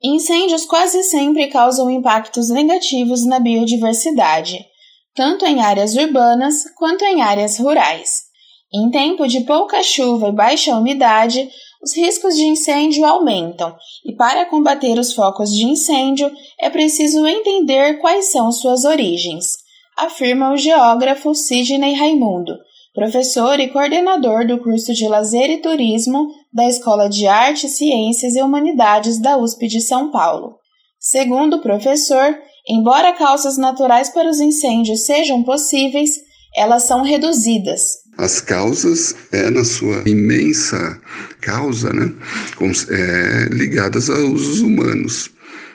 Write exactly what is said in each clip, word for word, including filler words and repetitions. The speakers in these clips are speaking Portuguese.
Incêndios quase sempre causam impactos negativos na biodiversidade, tanto em áreas urbanas quanto em áreas rurais. Em tempo de pouca chuva e baixa umidade, os riscos de incêndio aumentam e, para combater os focos de incêndio, é preciso entender quais são suas origens, afirma o geógrafo Sidney Raimundo, professor e coordenador do curso de Lazer e Turismo da Escola de Artes, Ciências e Humanidades da U S P de São Paulo. Segundo o professor, embora causas naturais para os incêndios sejam possíveis, elas são reduzidas. As causas, é na sua imensa causa, né, é, ligadas a usos humanos,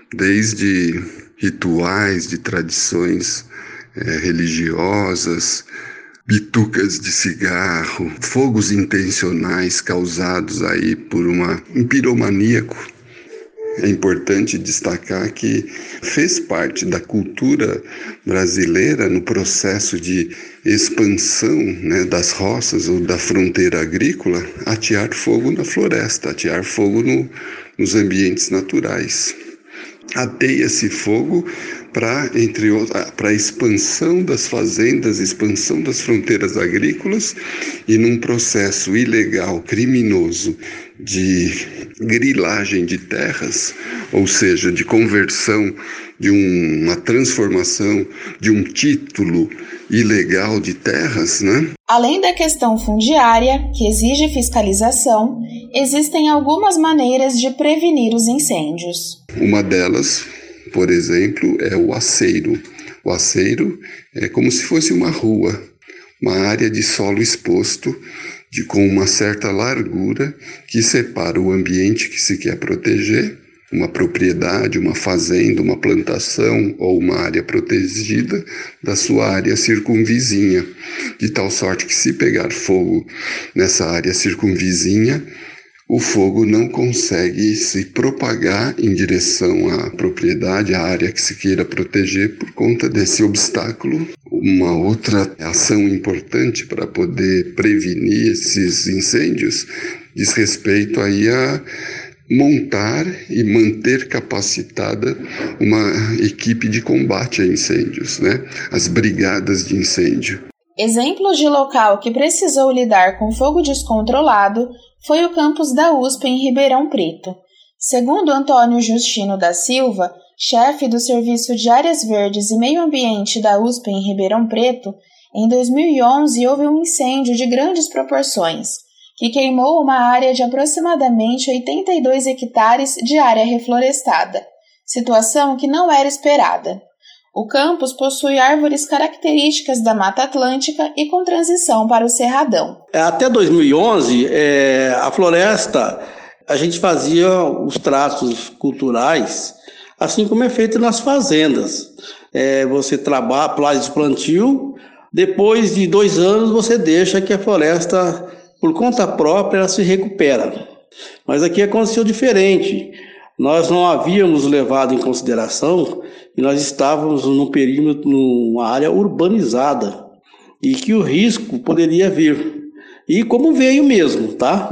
desde rituais, de tradições é, religiosas, bitucas de cigarro, fogos intencionais causados aí por uma, um piromaníaco. É importante destacar que fez parte da cultura brasileira no processo de expansão, né, das roças ou da fronteira agrícola, atear fogo na floresta, atear fogo no, nos ambientes naturais. Ateia-se fogo para, entre outras, para a expansão das fazendas, expansão das fronteiras agrícolas e num processo ilegal, criminoso de grilagem de terras, ou seja, de conversão, de um, uma transformação de um título ilegal de terras, né? Além da questão fundiária, que exige fiscalização, existem algumas maneiras de prevenir os incêndios. Uma delas, por exemplo, é o aceiro. O aceiro é como se fosse uma rua, uma área de solo exposto, de, com uma certa largura que separa o ambiente que se quer proteger, uma propriedade, uma fazenda, uma plantação ou uma área protegida da sua área circunvizinha, de tal sorte que se pegar fogo nessa área circunvizinha, o fogo não consegue se propagar em direção à propriedade, à área que se queira proteger por conta desse obstáculo. Uma outra ação importante para poder prevenir esses incêndios diz respeito aí a montar e manter capacitada uma equipe de combate a incêndios, né? As brigadas de incêndio. Exemplo de local que precisou lidar com fogo descontrolado foi o campus da U S P em Ribeirão Preto. Segundo Antônio Justino da Silva, chefe do Serviço de Áreas Verdes e Meio Ambiente da U S P em Ribeirão Preto, em dois mil e onze houve um incêndio de grandes proporções, que queimou uma área de aproximadamente oitenta e dois hectares de área reflorestada, situação que não era esperada. O campus possui árvores características da Mata Atlântica e com transição para o Cerradão. Até dois mil e onze, é, a floresta, a gente fazia os traços culturais, assim como é feito nas fazendas. É, você trabalha, faz o plantio, depois de dois anos você deixa que a floresta, por conta própria, ela se recupera. Mas aqui aconteceu diferente. Nós não havíamos levado em consideração que nós estávamos num perímetro, numa área urbanizada e que o risco poderia vir. E como veio mesmo, tá?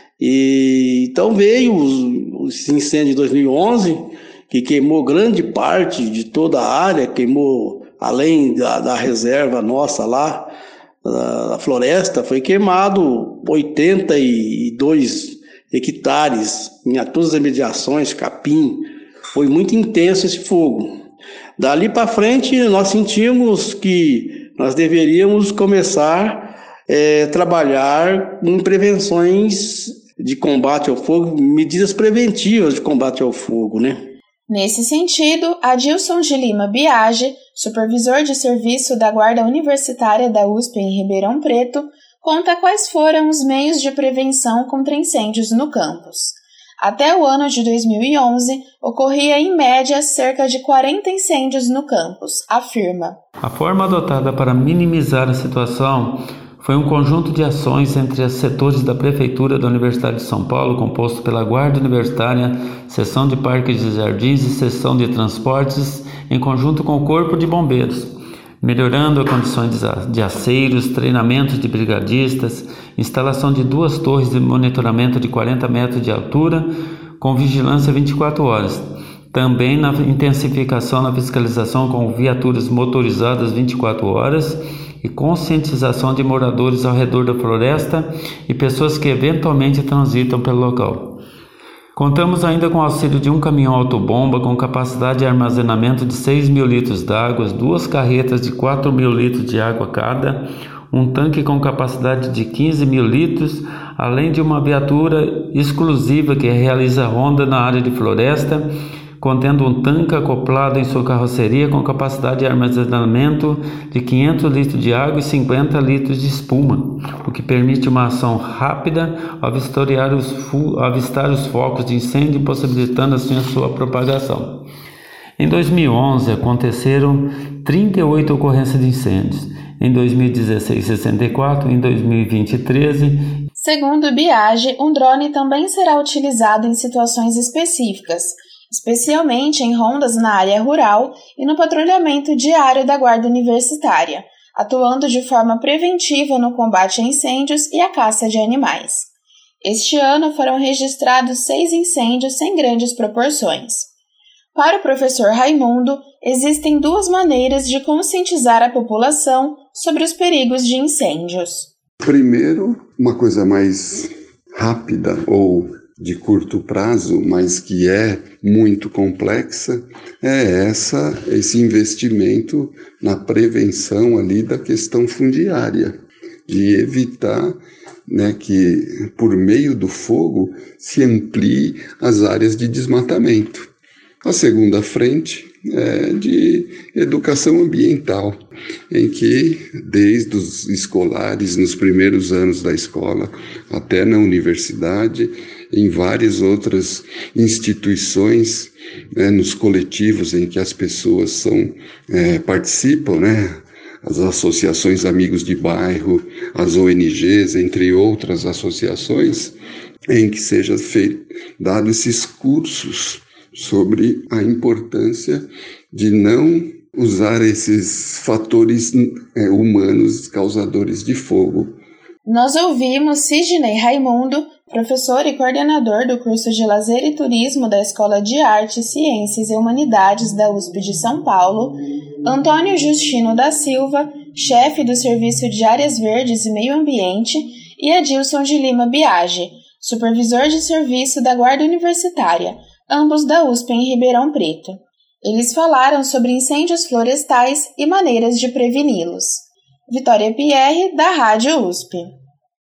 E, então veio esse incêndio de dois mil e onze, que queimou grande parte de toda a área, queimou além da, da reserva nossa lá, da floresta, foi queimado oitenta e dois hectares em todas as mediações, capim. Foi muito intenso esse fogo. Dali para frente, nós sentimos que nós deveríamos começar a é, trabalhar em prevenções de combate ao fogo, medidas preventivas de combate ao fogo, né? Nesse sentido, Adilson de Lima Biagi, supervisor de serviço da Guarda Universitária da U S P em Ribeirão Preto, conta quais foram os meios de prevenção contra incêndios no campus. Até o ano de dois mil e onze, ocorria em média cerca de quarenta incêndios no campus, afirma. A forma adotada para minimizar a situação foi um conjunto de ações entre os setores da Prefeitura da Universidade de São Paulo, composto pela Guarda Universitária, Seção de Parques e Jardins e Seção de Transportes, em conjunto com o Corpo de Bombeiros, melhorando as condições de aceiros, treinamentos de brigadistas, instalação de duas torres de monitoramento de quarenta metros de altura, com vigilância vinte e quatro horas, também na intensificação na fiscalização com viaturas motorizadas vinte e quatro horas e conscientização de moradores ao redor da floresta e pessoas que eventualmente transitam pelo local. Contamos ainda com o auxílio de um caminhão autobomba com capacidade de armazenamento de seis mil litros d'água, duas carretas de quatro mil litros de água cada, um tanque com capacidade de quinze mil litros, além de uma viatura exclusiva que realiza ronda na área de floresta, contendo um tanque acoplado em sua carroceria com capacidade de armazenamento de quinhentos litros de água e cinquenta litros de espuma, o que permite uma ação rápida ao vistoriar os fu- ao avistar os focos de incêndio, possibilitando assim a sua propagação. Em dois mil e onze aconteceram trinta e oito ocorrências de incêndios, em dois mil e dezesseis sessenta e quatro, em dois mil e vinte treze. Segundo o Biagi, um drone também será utilizado em situações específicas, especialmente em rondas na área rural e no patrulhamento diário da Guarda Universitária, atuando de forma preventiva no combate a incêndios e a caça de animais. Este ano foram registrados seis incêndios sem grandes proporções. Para o professor Raimundo, existem duas maneiras de conscientizar a população sobre os perigos de incêndios. Primeiro, uma coisa mais rápida ou de curto prazo, mas que é muito complexa, é essa, esse investimento na prevenção ali da questão fundiária, de evitar, né, que por meio do fogo se amplie as áreas de desmatamento. A segunda frente é de educação ambiental, em que desde os escolares, nos primeiros anos da escola, até na universidade, em várias outras instituições, né, nos coletivos em que as pessoas são, é, participam, né, as associações Amigos de Bairro, as O N Gs, entre outras associações, em que seja feito, dado esses cursos sobre a importância de não usar esses fatores, é, humanos causadores de fogo. Nós ouvimos Sidney Raimundo, professor e coordenador do curso de Lazer e Turismo da Escola de Artes, Ciências e Humanidades da U S P de São Paulo, Antônio Justino da Silva, chefe do Serviço de Áreas Verdes e Meio Ambiente, e Adilson de Lima Biagi, supervisor de serviço da Guarda Universitária, ambos da U S P em Ribeirão Preto. Eles falaram sobre incêndios florestais e maneiras de preveni-los. Vitória Pierre, da Rádio U S P.